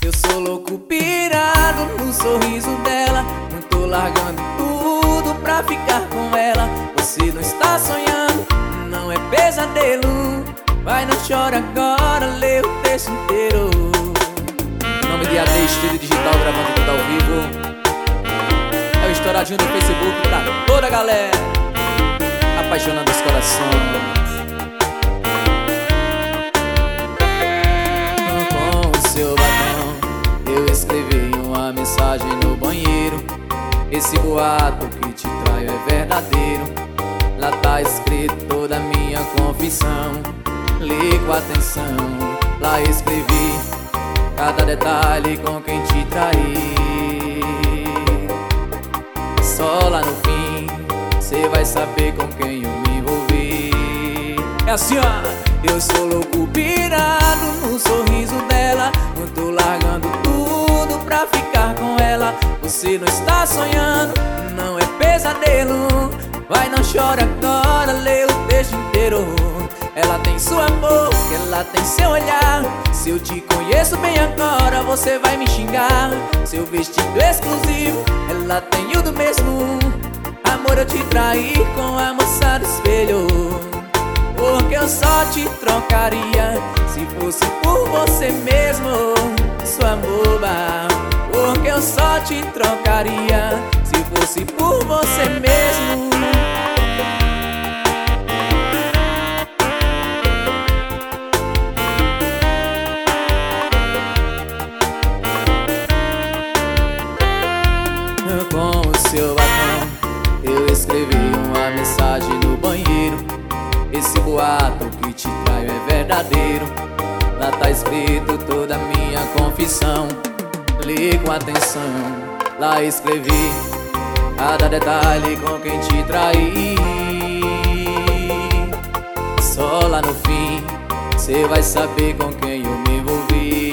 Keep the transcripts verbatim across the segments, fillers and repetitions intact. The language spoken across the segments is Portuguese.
Eu sou louco pirado no sorriso dela. Não tô largando tudo pra ficar com ela. Você não está sonhando, não é pesadelo. Vai, não chora agora, lê o texto inteiro. Em nome de A D Estúdio Digital, gravando tudo ao vivo. É o estouradinho do Facebook pra toda a galera, apaixonando os corações. Com o seu batom eu escrevi uma mensagem no banheiro. Esse boato que te traio é verdadeiro. Lá tá escrito toda a minha confissão. Lê com atenção, lá escrevi cada detalhe com quem te traí. Só lá no fim cê vai saber com quem eu me envolvi. É assim, ó. Eu sou louco pirado no sorriso dela. Não tô largando tudo pra ficar com ela. Você não está sonhando, não é pesadelo. Vai, não chora agora, lê o texto inteiro. Ela tem sua boca, ela tem seu olhar. Se eu te conheço bem agora, você vai me xingar. Seu vestido exclusivo, ela tem o do mesmo. Amor, eu te traí com a moça do espelho. Porque eu só te trocaria se fosse por você mesmo, sua boba. Porque eu só te trocaria se fosse por você mesmo. Com o seu batom eu escrevi uma mensagem no banheiro. Esse boato que te traio é verdadeiro. Lá tá escrito toda a minha confissão. Lê com atenção, lá escrevi cada detalhe com quem te traí. Só lá no fim cê vai saber com quem eu me envolvi.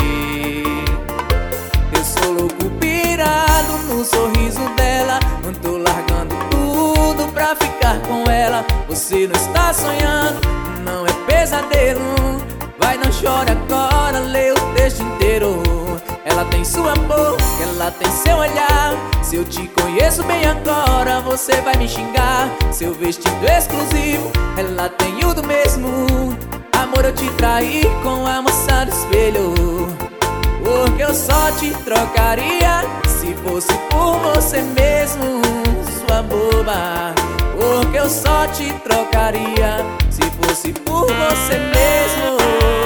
Eu sou louco pirado no sorriso dela. Não tô largando tudo pra ficar com ela. Você não está sonhando, não é pesadelo. Vai, não chora agora, lê o texto inteiro. Ela tem sua boca, ela tem seu olhar. Se eu te conheço bem agora, você vai me xingar. Seu vestido exclusivo, ela tem o do mesmo. Amor, eu te traí com a moça do espelho. Porque eu só te trocaria se fosse por você mesmo, sua boba. Porque eu só te trocaria se fosse por você mesmo.